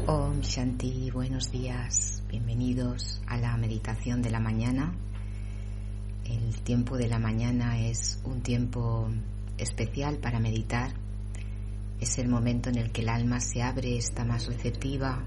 Om Shanti, buenos días, bienvenidos a la meditación de la mañana. El tiempo de la mañana es un tiempo especial para meditar. Es el momento en el que el alma se abre, está más receptiva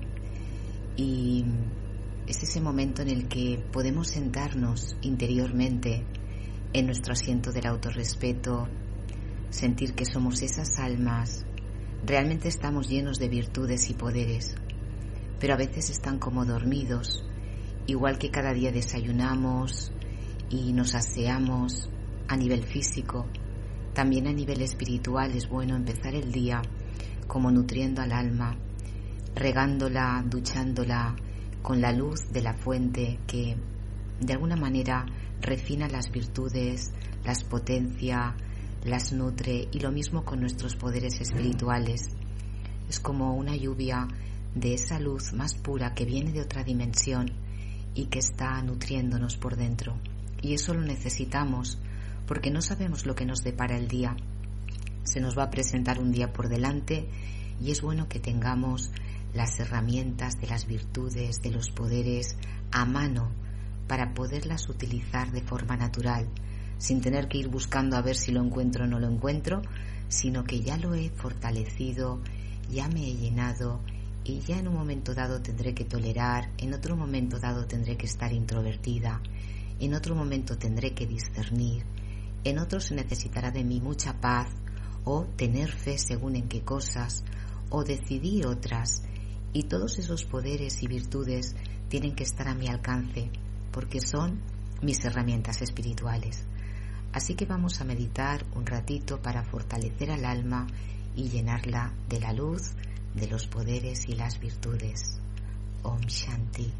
y es ese momento en el que podemos sentarnos interiormente en nuestro asiento del autorrespeto, sentir que somos esas almas. Realmente estamos llenos de virtudes y poderes, pero a veces están como dormidos, igual que cada día desayunamos y nos aseamos a nivel físico. También a nivel espiritual es bueno empezar el día como nutriendo al alma, regándola, duchándola con la luz de la fuente que de alguna manera refina las virtudes, las potencia, las nutre, y lo mismo con nuestros poderes espirituales. Es como una lluvia de esa luz más pura que viene de otra dimensión y que está nutriéndonos por dentro. Y eso lo necesitamos porque no sabemos lo que nos depara el día. Se nos va a presentar un día por delante y es bueno que tengamos las herramientas de las virtudes, de los poderes a mano para poderlas utilizar de forma natural, sin tener que ir buscando a ver si lo encuentro o no lo encuentro, sino que ya lo he fortalecido, ya me he llenado y ya en un momento dado tendré que tolerar, en otro momento dado tendré que estar introvertida, en otro momento tendré que discernir, en otro se necesitará de mí mucha paz o tener fe según en qué cosas o decidir otras, y todos esos poderes y virtudes tienen que estar a mi alcance porque son mis herramientas espirituales. Así que vamos a meditar un ratito para fortalecer al alma y llenarla de la luz, de los poderes y las virtudes. Om Shanti.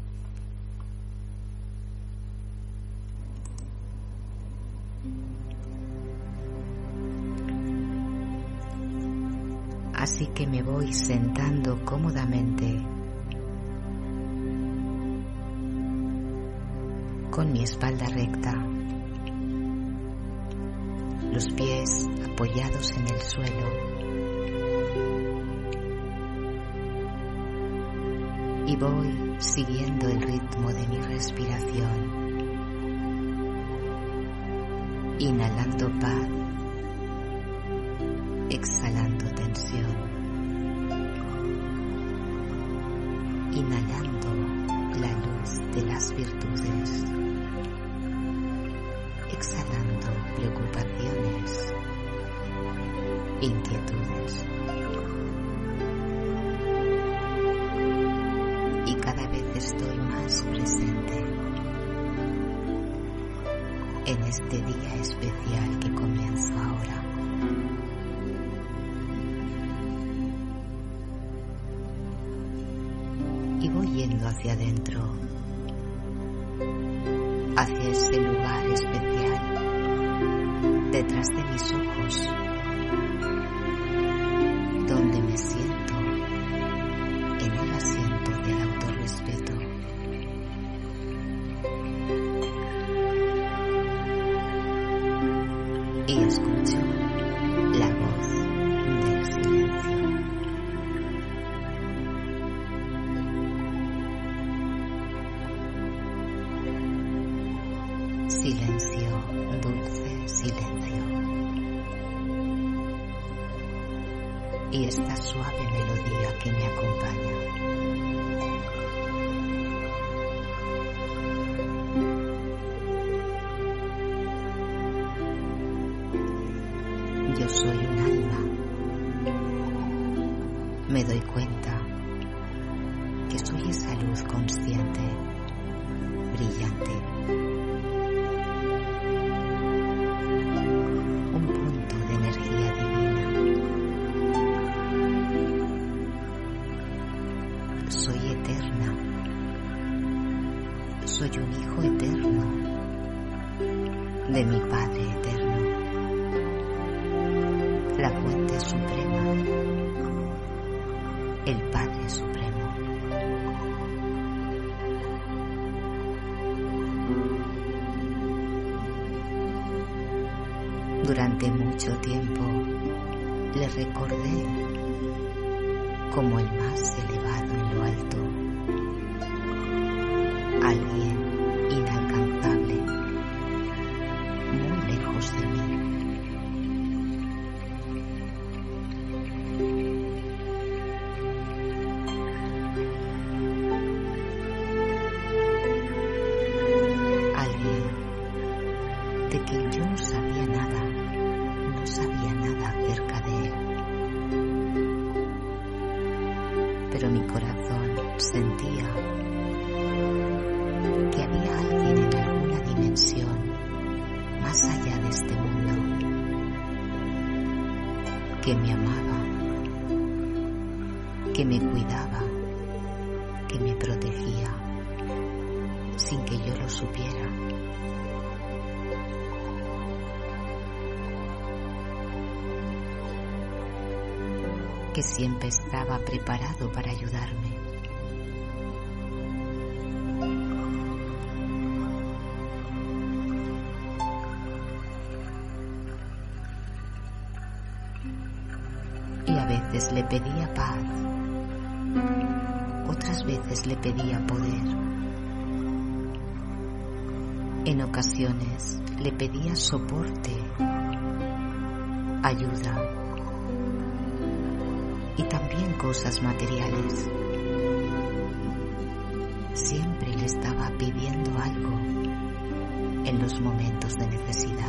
Así que me voy sentando cómodamente con mi espalda recta, los pies apoyados en el suelo, y voy siguiendo el ritmo de mi respiración, inhalando paz, exhalando tensión, inhalando la luz de las virtudes, exhalando preocupaciones, inquietudes. Y cada vez estoy más presente en este día especial que comienzo ahora. Y voy yendo hacia adentro, hacia ese lugar especial detrás de mis ojos, donde me siento en el asiento del autorrespeto. Y escucho la voz del silencio. Silencio, dulce silencio. Y esta suave melodía que me acompaña. Yo soy un alma. Me doy cuenta que soy esa luz consciente, brillante. Un punto de energía divina. Soy eterna. Soy un hijo eterno de mi Padre eterno, la fuente suprema, el Padre supremo. Durante mucho tiempo le recordé como el más elevado en lo alto, alguien inalcanzable, muy lejos de mí. Alguien de quien yo no sabía nada acerca de él. Pero mi corazón sentía que había alguien en alguna dimensión más allá de este mundo que me amaba, que me cuidaba, que me protegía sin que yo lo supiera. Que siempre estaba preparado para ayudarme. Y a veces le pedía paz, otras veces le pedía poder. En ocasiones le pedía soporte, ayuda y también cosas materiales. Siempre le estaba pidiendo algo en los momentos de necesidad.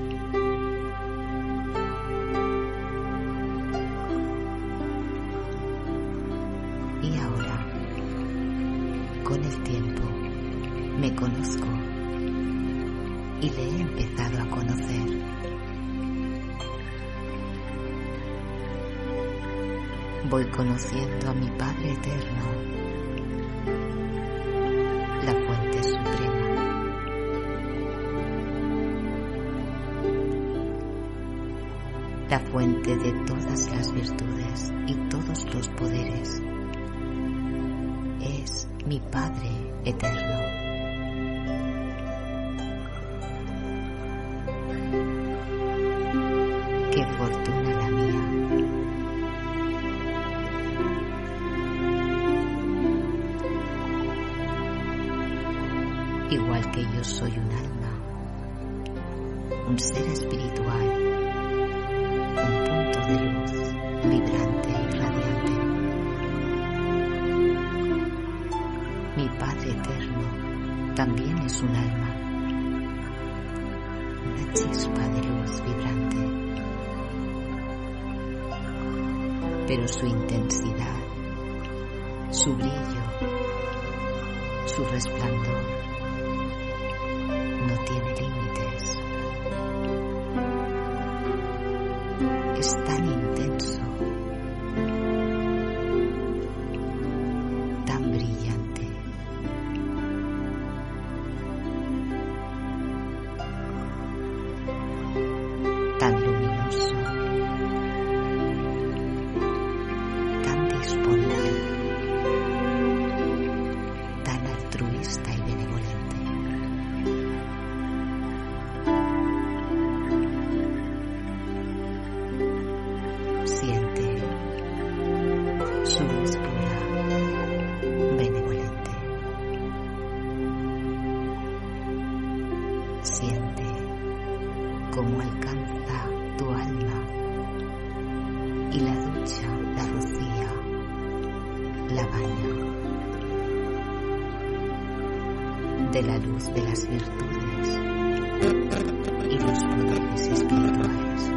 Y ahora, con el tiempo, me conozco y le he empezado a conocer. Voy conociendo a mi Padre Eterno, la Fuente Suprema. La fuente de todas las virtudes y todos los poderes. Es mi Padre Eterno. Qué fortuna la mía. Igual que yo soy un alma, un ser espiritual, un punto de luz vibrante y radiante. Mi Padre Eterno también es un alma, una chispa de luz vibrante, pero su intensidad, su brillo, su resplandor no tiene límites. Es tan intenso, tan brillante, tan luminoso, tan disponible, tan altruista y benevolente. Siente su luz pura, benevolente. Siente cómo alcanza tu alma y la ducha, la rocía, la baña de la luz de las virtudes y los poderes espirituales.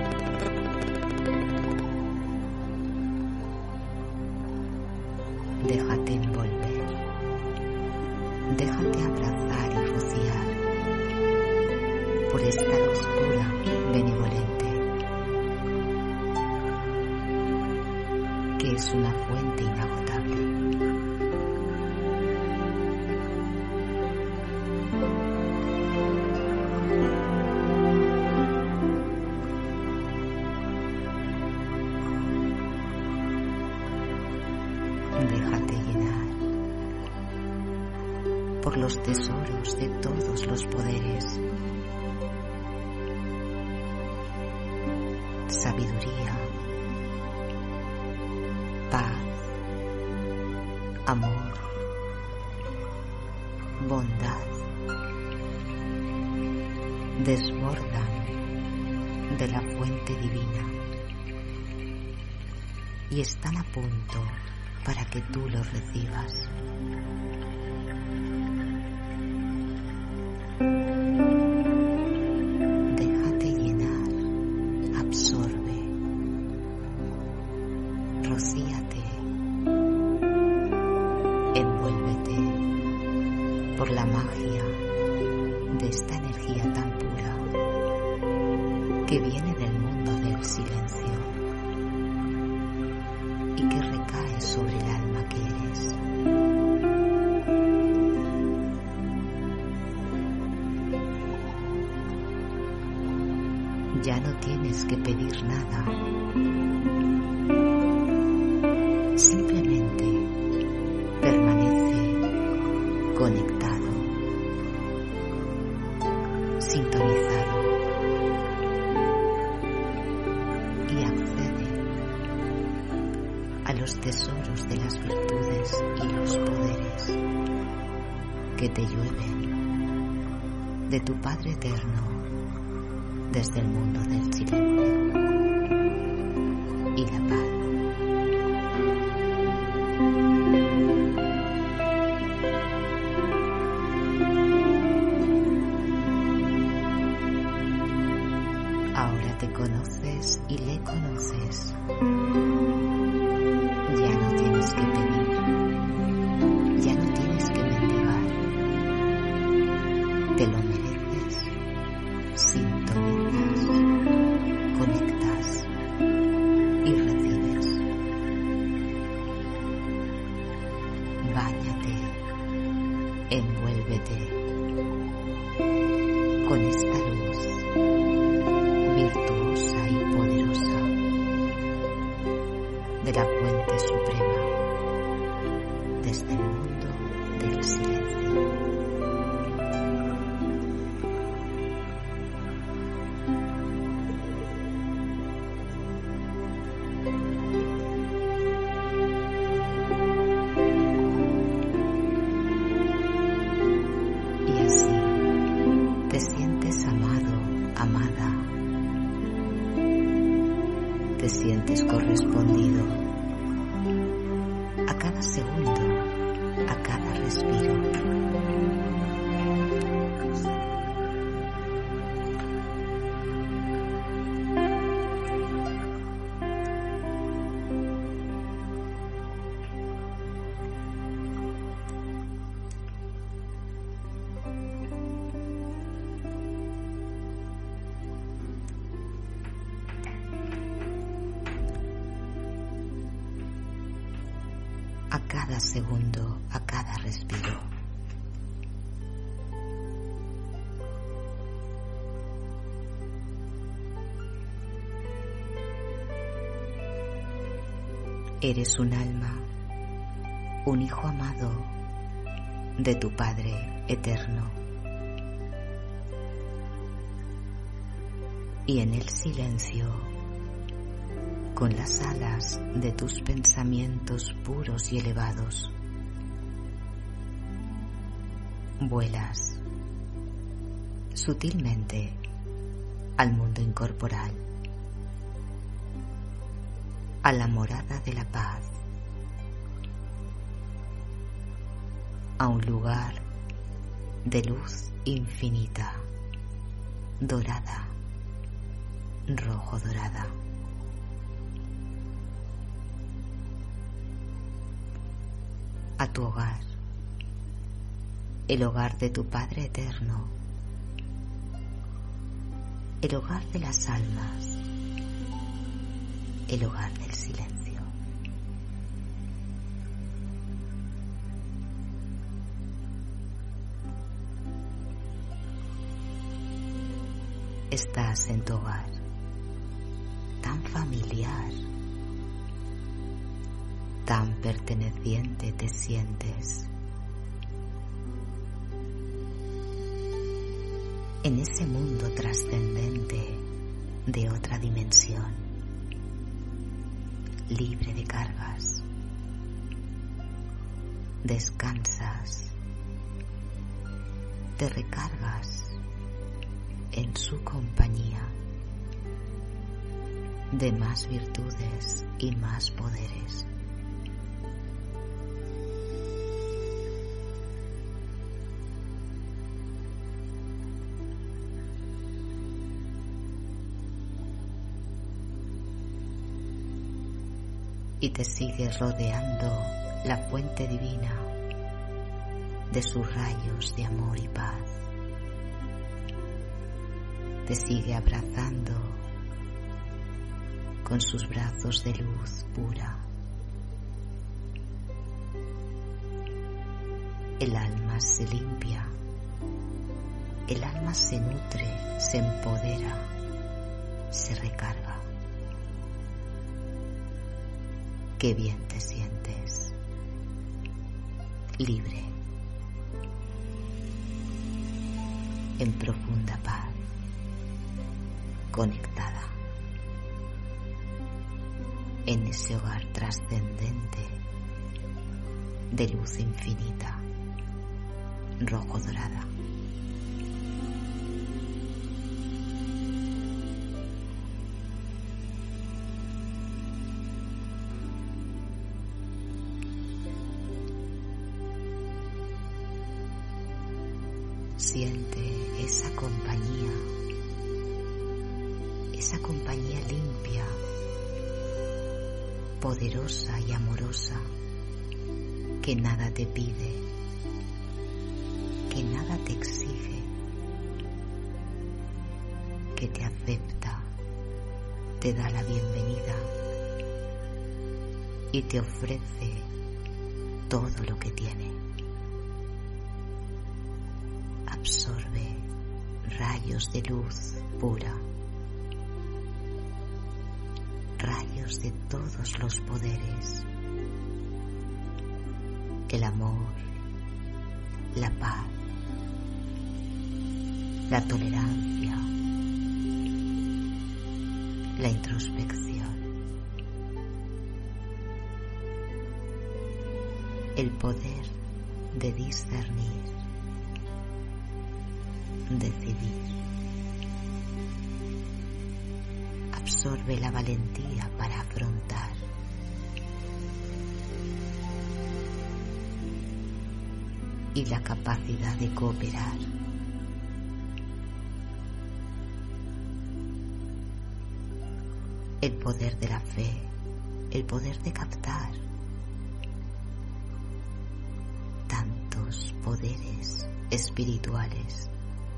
Déjate envolver, déjate abrazar y rociar por esta luz pura, benevolente, que es una fuente inagotable. Déjate llenar por los tesoros de todos los poderes, sabiduría, paz, amor, bondad, desbordan de la fuente divina y están a punto para que tú los recibas. Déjate llenar, absorbe, rocíate, envuélvete por la magia de esta energía tan pura que viene del mundo del silencio y que recae sobre el alma que eres. Ya no tienes que pedir nada, simplemente permanece conectado, sintonizado y accede a los tesoros de las virtudes y los poderes que te llueven de tu Padre Eterno desde el mundo del silencio y la paz. Ahora te conoces y le conoces. Ya no tienes que pedir, ya no tienes que mendigar. Te lo mereces, sintonizas, conectas y recibes. Báñate, envuélvete con esta luz virtuosa y poderosa de la fuente suprema desde el mundo del silencio. Y así te sientes amado, amada. Te sientes correspondido a cada segundo, a cada respiro. A cada segundo, a cada respiro. Eres un alma, un hijo amado de tu Padre Eterno. Y en el silencio, con las alas de tus pensamientos puros y elevados, vuelas sutilmente al mundo incorporal, a la morada de la paz, a un lugar de luz infinita, dorada, rojo dorada. A tu hogar, el hogar de tu Padre Eterno, el hogar de las almas, el hogar del silencio. Estás en tu hogar, tan familiar, tan perteneciente te sientes. En ese mundo trascendente de otra dimensión, libre de cargas, descansas, te recargas en su compañía de más virtudes y más poderes. Y te sigue rodeando la fuente divina de sus rayos de amor y paz. Te sigue abrazando con sus brazos de luz pura. El alma se limpia, el alma se nutre, se empodera, se recarga. Qué bien te sientes, libre, en profunda paz, conectada, en ese hogar trascendente de luz infinita, rojo dorada. Siente esa compañía limpia, poderosa y amorosa, que nada te pide, que nada te exige, que te acepta, te da la bienvenida y te ofrece todo lo que tiene. Absorbe rayos de luz pura, rayos de todos los poderes, el amor, la paz, la tolerancia, la introspección, el poder de discernir, decidir. Absorbe la valentía para afrontar. Y la capacidad de cooperar. El poder de la fe, el poder de captar. Tantos poderes espirituales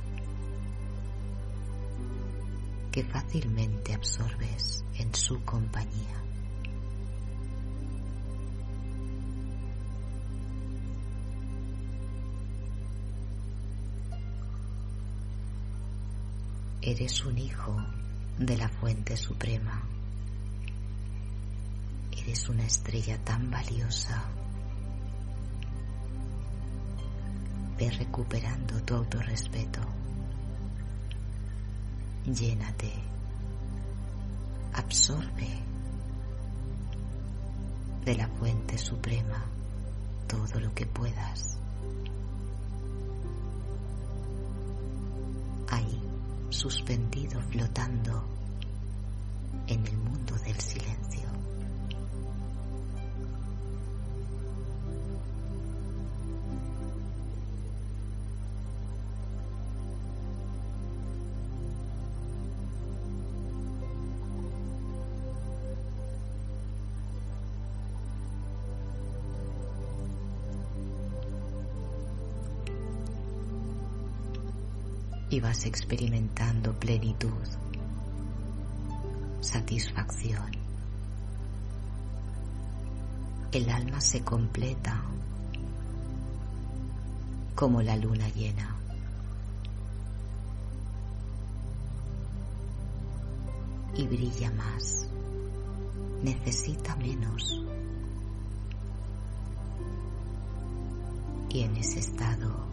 que fácilmente absorbes en su compañía. Eres un hijo de la fuente suprema. Eres una estrella tan valiosa. Ve recuperando tu autorrespeto. Llénate, absorbe de la fuente suprema todo lo que puedas. Ahí, suspendido, flotando en el mundo del silencio. Y vas experimentando plenitud, satisfacción. El alma se completa como la luna llena. Y brilla más, necesita menos. Y en ese estado,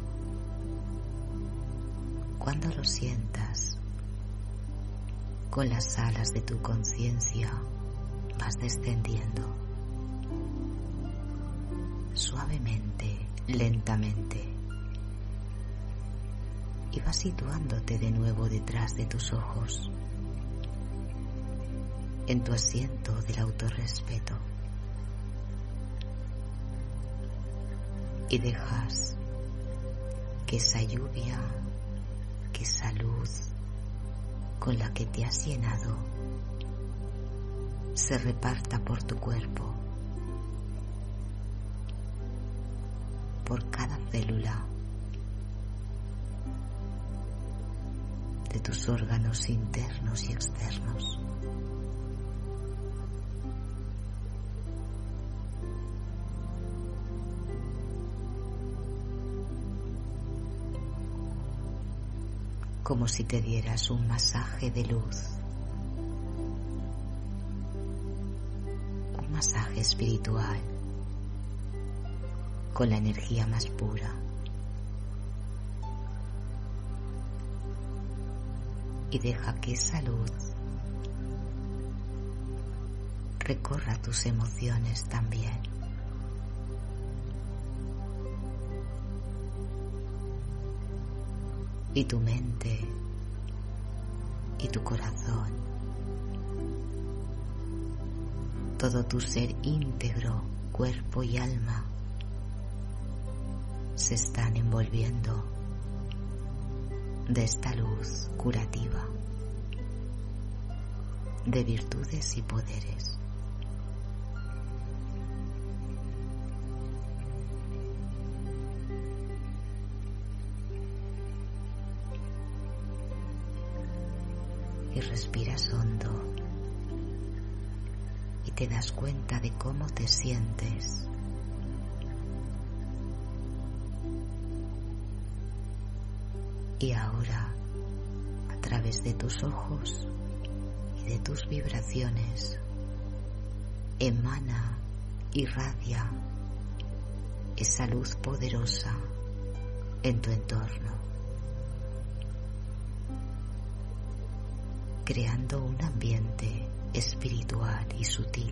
cuando lo sientas, con las alas de tu conciencia vas descendiendo, suavemente, lentamente, y vas situándote de nuevo detrás de tus ojos, en tu asiento del autorrespeto, y dejas que esa lluvia, que esa luz con la que te has llenado se reparta por tu cuerpo, por cada célula de tus órganos internos y externos. Como si te dieras un masaje de luz, un masaje espiritual con la energía más pura. Y deja que esa luz recorra tus emociones también. Y tu mente y tu corazón, todo tu ser íntegro, cuerpo y alma, se están envolviendo de esta luz curativa, de virtudes y poderes. Y respiras hondo y te das cuenta de cómo te sientes. Y ahora, a través de tus ojos y de tus vibraciones, emana, irradia esa luz poderosa en tu entorno, creando un ambiente espiritual y sutil.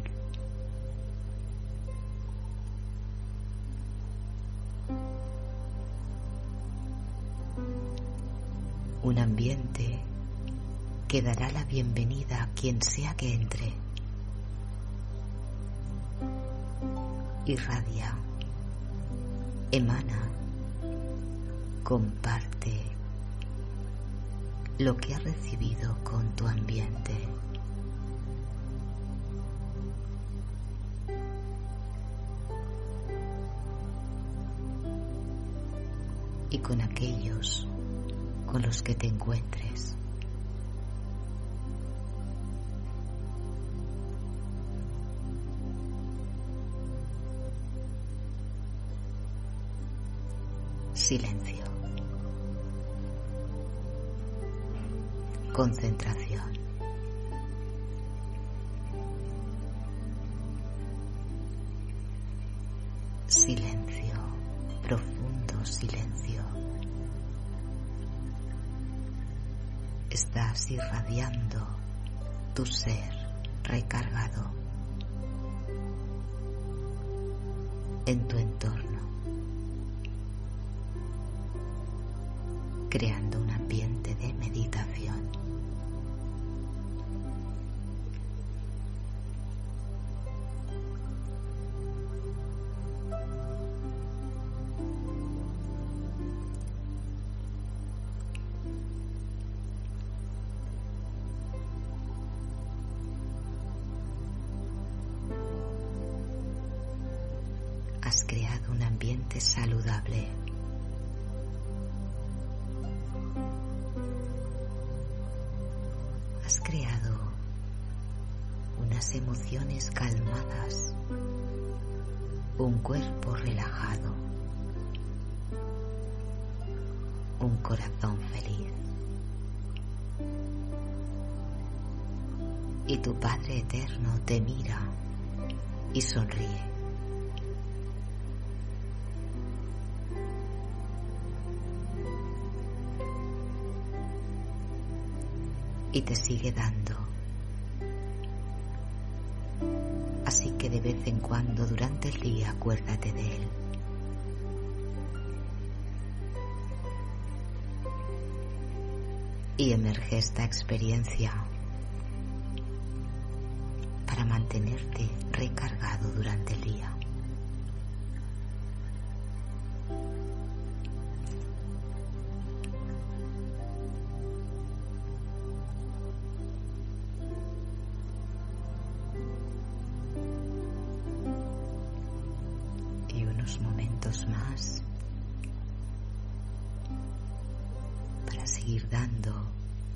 Un ambiente que dará la bienvenida a quien sea que entre. Irradia, emana, comparte lo que has recibido con tu ambiente. Y con aquellos con los que te encuentres. Silencio. Concentración. Silencio, profundo silencio. Estás irradiando tu ser recargado en tu entorno, creando un ambiente de meditación. Has creado un ambiente saludable. Has creado unas emociones calmadas, un cuerpo relajado, un corazón feliz. Y tu Padre Eterno te mira y sonríe. Y te sigue dando. Así que que de vez en cuando durante el día acuérdate de él. Y emerge esta experiencia para mantenerte recargado durante el día. Y unos momentos más para seguir dando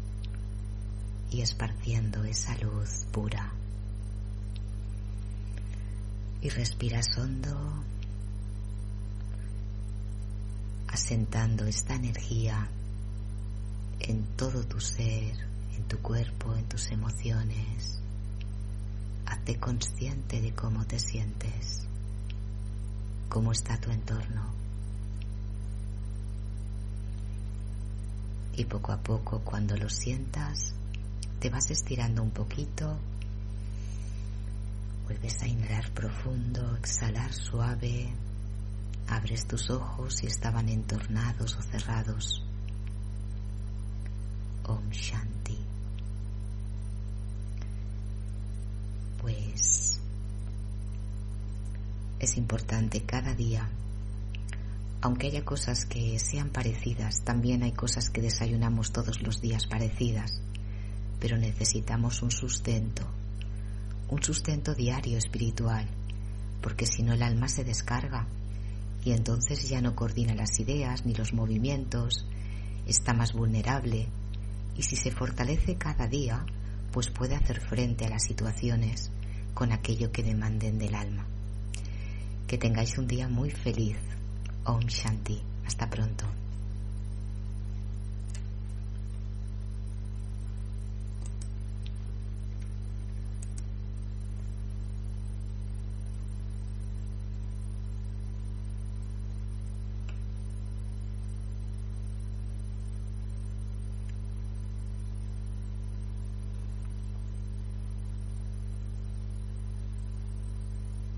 y esparciendo esa luz pura. Y respiras hondo, asentando esta energía en todo tu ser, en tu cuerpo, en tus emociones. Hazte consciente de cómo te sientes, cómo está tu entorno. Y poco a poco, cuando lo sientas, te vas estirando un poquito. Vuelves a inhalar profundo, exhalar suave. Abres tus ojos si estaban entornados o cerrados. Om Shanti. Pues es importante cada día, aunque haya cosas que sean parecidas, también hay cosas que desayunamos todos los días parecidas, pero necesitamos un sustento diario espiritual, porque si no el alma se descarga y entonces ya no coordina las ideas ni los movimientos, está más vulnerable, y si se fortalece cada día, pues puede hacer frente a las situaciones con aquello que demanden del alma. Que tengáis un día muy feliz. Om Shanti. Hasta pronto.